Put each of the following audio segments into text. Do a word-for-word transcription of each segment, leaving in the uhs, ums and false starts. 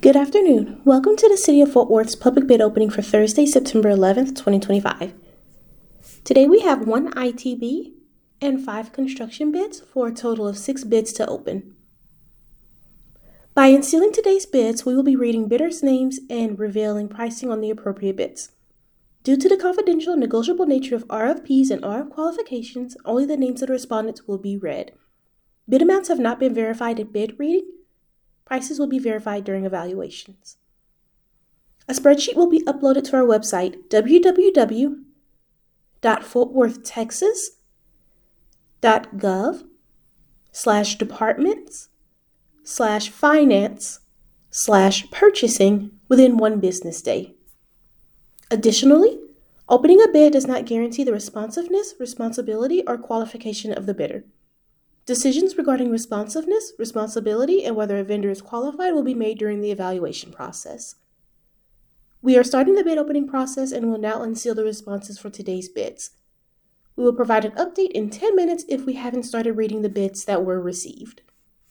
Good afternoon. Welcome to the City of Fort Worth's public bid opening for Thursday, September eleventh, twenty twenty-five. Today we have one I T B and five construction bids for a total of six bids to open. By unsealing today's bids, we will be reading bidders' names and revealing pricing on the appropriate bids. Due to the confidential and negotiable nature of R F Ps and R F qualifications, only the names of the respondents will be read. Bid amounts have not been verified at bid reading. Prices will be verified during evaluations. A spreadsheet will be uploaded to our website, w w w dot fort worth texas dot gov slash departments slash finance slash purchasing within one business day. Additionally, opening a bid does not guarantee the responsiveness, responsibility, or qualification of the bidder. Decisions regarding responsiveness, responsibility, and whether a vendor is qualified will be made during the evaluation process. We are starting the bid opening process and will now unseal the responses for today's bids. We will provide an update in ten minutes if we haven't started reading the bids that were received.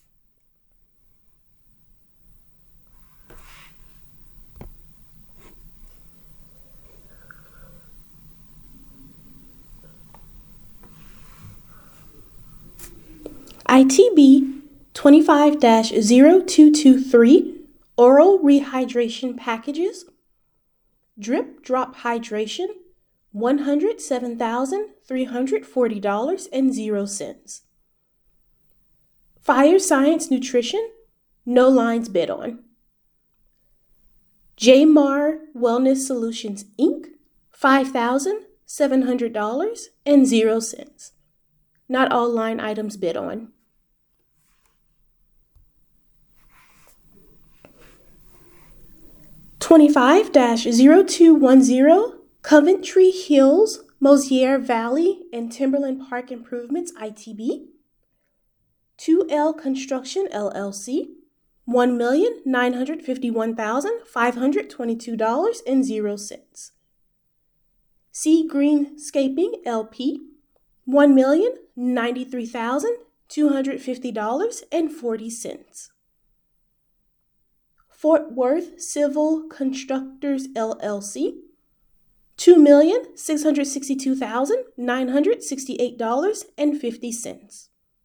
I T B twenty-five dash zero two two three Oral Rehydration Packages, Drip Drop Hydration, one hundred seven thousand three hundred forty dollars and zero cents. Fire Science Nutrition, no lines bid on. J M A R Wellness Solutions, Incorporated, five thousand seven hundred dollars and zero cents. Not all line items bid on. twenty-five dash zero two one zero Coventry Hills, Mosier Valley, and Timberland Park Improvements I T B. two L Construction L L C, one million nine hundred fifty-one thousand five hundred twenty-two dollars and zero cents. Sea Greenscaping L P, one million ninety-three thousand two hundred fifty dollars and forty cents. Fort Worth Civil Constructors L L C, two million six hundred sixty-two thousand nine hundred sixty-eight dollars and fifty cents.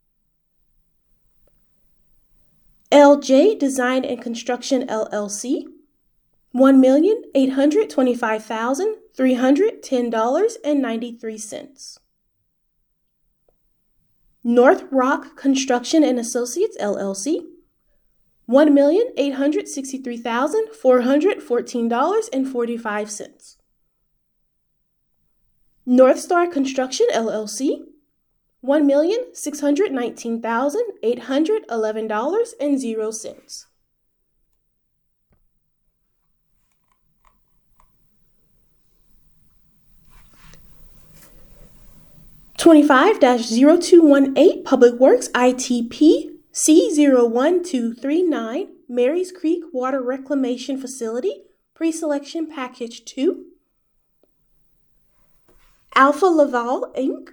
L J Design and Construction L L C, one million eight hundred twenty-five thousand three hundred ten dollars and ninety-three cents. North Rock Construction and Associates L L C, one million eight hundred sixty-three thousand four hundred fourteen dollars and forty-five cents. North Star Construction L L C, one million six hundred nineteen thousand eight hundred eleven dollars and zero cents. twenty-five dash zero two one eight Public Works I T P C zero one two three nine Marys Creek Water Reclamation Facility, Pre-Selection Package two. Alpha Laval, Incorporated.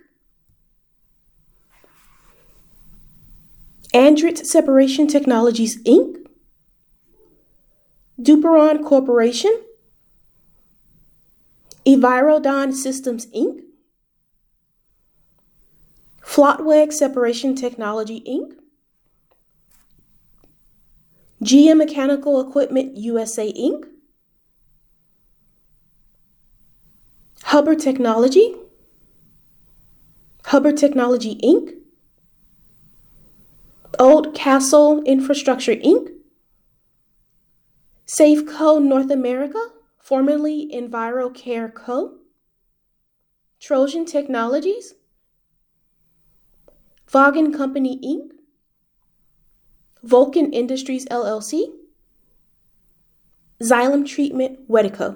Andritz Separation Technologies, Incorporated. Duperon Corporation. Envirodon Systems, Incorporated. Flotweg Separation Technology, Incorporated. G M Mechanical Equipment U S A, Incorporated. Hubbard Technology. Hubbard Technology, Incorporated. Old Castle Infrastructure, Incorporated. Safeco North America, formerly EnviroCare Co. Trojan Technologies. Vaughan Company, Incorporated. Vulcan Industries, L L C. Xylem Treatment, Wedico.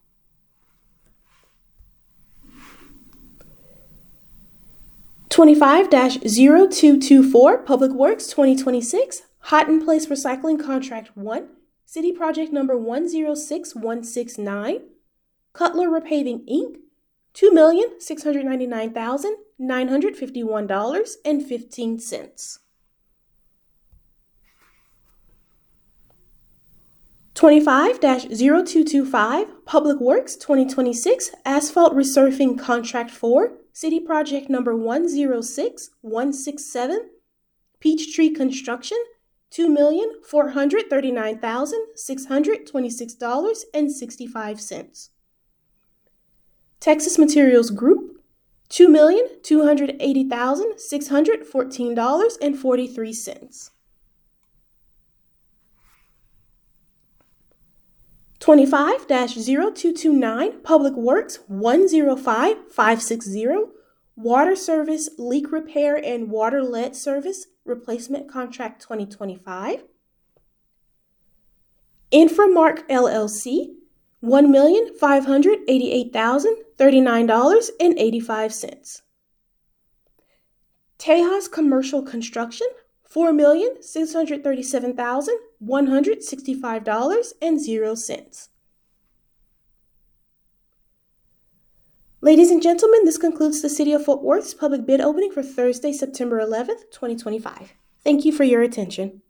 twenty-five dash zero two two four Public Works twenty twenty-six Hot in Place Recycling Contract one, City Project number one zero six one six nine, Cutler Repaving, Incorporated, two million six hundred ninety-nine thousand nine hundred fifty-one dollars and fifteen cents. twenty-five dash zero two two five, Public Works twenty twenty-six Asphalt Resurfacing Contract four, City Project number one zero six one six seven, Peachtree Construction, two million four hundred thirty-nine thousand six hundred twenty-six dollars and sixty-five cents. Texas Materials Group, two million two hundred eighty thousand six hundred fourteen dollars and forty-three cents. twenty-five dash zero two two nine, Public Works one zero five five six zero, Water Service Leak Repair and Water Lead Service Replacement Contract twenty twenty-five. Inframark L L C, one million five hundred eighty-eight thousand thirty-nine dollars and eighty-five cents. Tejas Commercial Construction, four million six hundred thirty-seven thousand one hundred sixty-five dollars and zero cents. Ladies and gentlemen, this concludes the City of Fort Worth's public bid opening for Thursday, September eleventh, twenty twenty-five. Thank you for your attention.